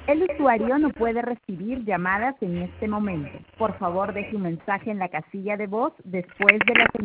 El usuario no puede recibir llamadas en este momento. Por favor, deje un mensaje en la casilla de voz después de la señal.